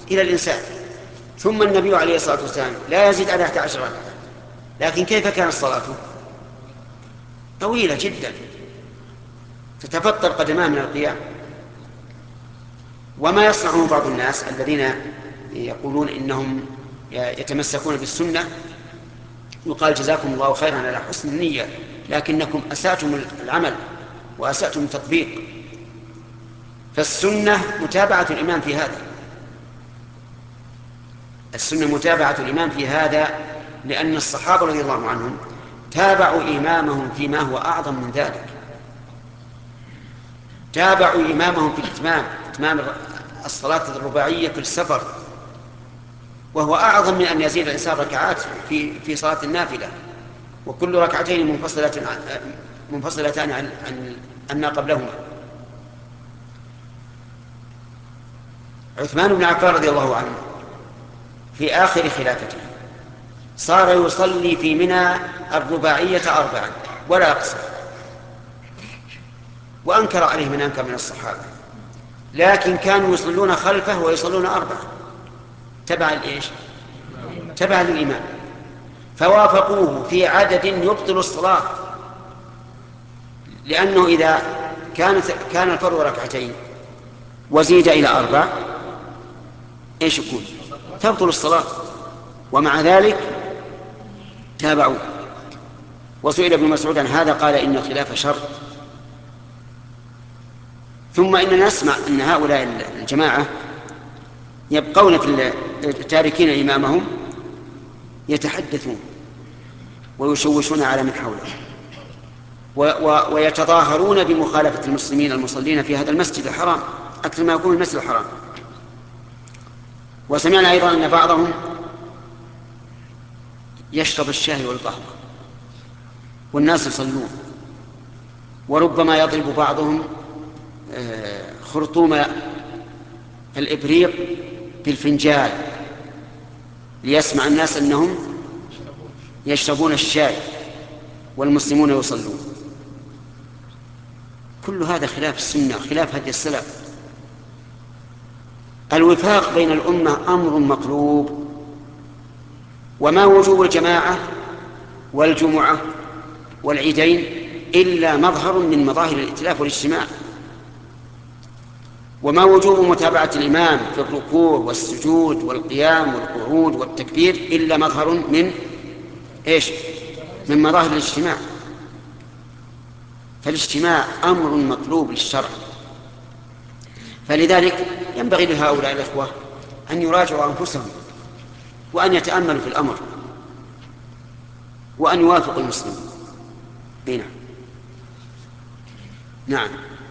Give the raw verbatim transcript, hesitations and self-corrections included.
إلى الإنسان. ثم النبي عليه الصلاة والسلام لا يزيد على إحدى عشر ركعة، لكن كيف كانت صلاته؟ طويلة جدا، تتفطر قدماه من القيام. وما يصنعه بعض الناس الذين يقولون إنهم يتمسكون بالسنة، يقال جزاكم الله خيرا على حسن النية، لكنكم أسأتم العمل وأسأتم التطبيق. فالسنة متابعة الإمام في هذا، السنة متابعة الإمام في هذا، لأن الصحابة رضي الله عنهم تابعوا إمامهم فيما هو أعظم من ذلك. تابعوا إمامهم في الإتمام، إتمام الصلاة الرباعية في السفر، وهو أعظم من أن يزيد الإنسان ركعات في في صلاة النافلة، وكل ركعتين منفصلتان منفصلتان عن عن ما قبلهما. عثمان بن عفان رضي الله عنه في آخر خلافته صار يصلي في منى الرباعية أربعا ولا أقصر، وأنكر عليه من أنكر من الصحابة، لكن كانوا يصلون خلفه ويصلون أربعا تبع الإيش؟ تبع للإمام، فوافقوه في عدد يبطل الصلاة، لأنه إذا كانت كان الفرض ركعتين وزيد إلى أربع إيش يكون؟ تبطل الصلاة، ومع ذلك تابعوه. وسئل ابن مسعود عن هذا قال إن الخلاف شر. ثم إننا نسمع أن هؤلاء الجماعة يبقون في التاركين إمامهم يتحدثون ويشوشون على من حوله، ويتظاهرون بمخالفة المسلمين المصلين في هذا المسجد الحرام أكثر ما يكون المسجد الحرام. وسمعنا أيضا أن بعضهم يشرب الشاي والقهوة والناس يصلون، وربما يضرب بعضهم خرطوم الإبريق بالفنجال ليسمع الناس أنهم يشربون الشاي والمسلمون يصلون. كل هذا خلاف السنة، خلاف هدي السلف. الوفاق بين الأمة أمر مطلوب، وما وجوب الجماعة والجمعة والعيدين إلا مظهر من مظاهر الائتلاف والاجتماع، وما وجوب متابعة الإمام في الركوع والسجود والقيام والقعود والتكبير إلا مظهر من إيش؟ من مظاهر الاجتماع. فالاجتماع أمر مطلوب للشرع، فلذلك ينبغي لهؤلاء الأخوة أن يراجعوا أنفسهم وأن يتأملوا في الأمر وأن يوافقوا المسلمين. نعم.